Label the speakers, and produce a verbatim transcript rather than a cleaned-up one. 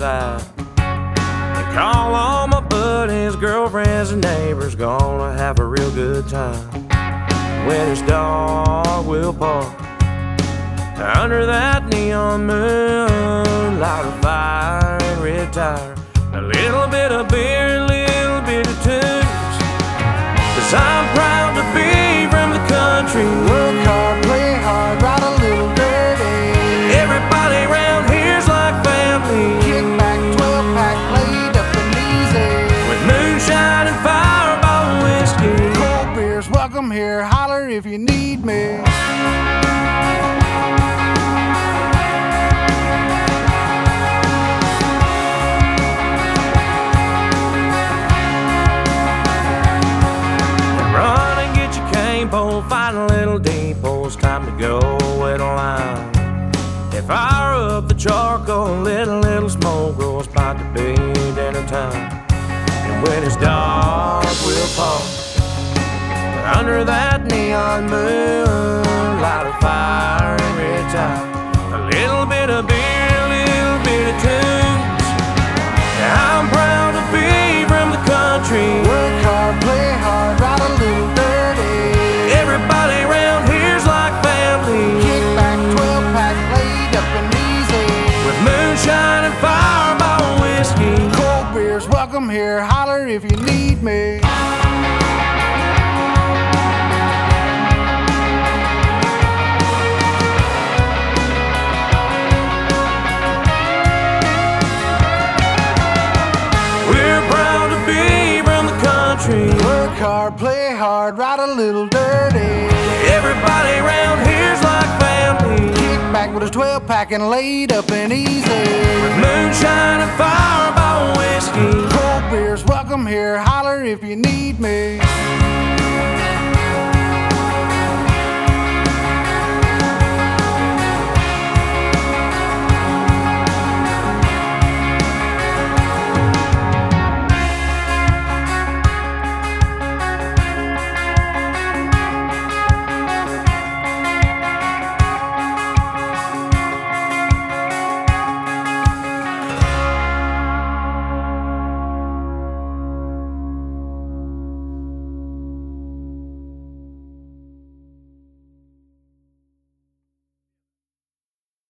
Speaker 1: outside and call all my buddies, girlfriends, and neighbors. Gonna have a real good time. When it's dark, we'll park under that neon moon, light a fire and retire. A little bit of beer, a little bit of tunes, 'cause I'm proud to be from the country.
Speaker 2: Work hard, play hard, ride a little dirty.
Speaker 1: Everybody around here's like family.
Speaker 2: Kick back, twelve pack, laid up and easy.
Speaker 1: With moonshine and fireball whiskey.
Speaker 2: Cold beers, welcome here, holler if you need me.
Speaker 1: Find a little depot, it's time to go wet a line. And fire up the charcoal, let a little smoke roll. It's about to be dinner time. And when it's dark, we'll pause under that neon moon, light a fire and retire. A little bit of beer, a little bit of tunes. I'm proud to be from the country.
Speaker 2: Work hard, play hard, ride a little dirty.
Speaker 1: Everybody around here's like family.
Speaker 2: Kick back, twelve pack, laid up and easy.
Speaker 1: With moonshine and fireball whiskey.
Speaker 2: Cold beers, welcome here, holler if you need me.
Speaker 1: We're proud to be from the country.
Speaker 2: Work hard, play hard, ride a little dirty.
Speaker 1: Everybody around here's like family.
Speaker 2: Kick back with a twelve pack and laid up and easy.
Speaker 1: With moonshine and fire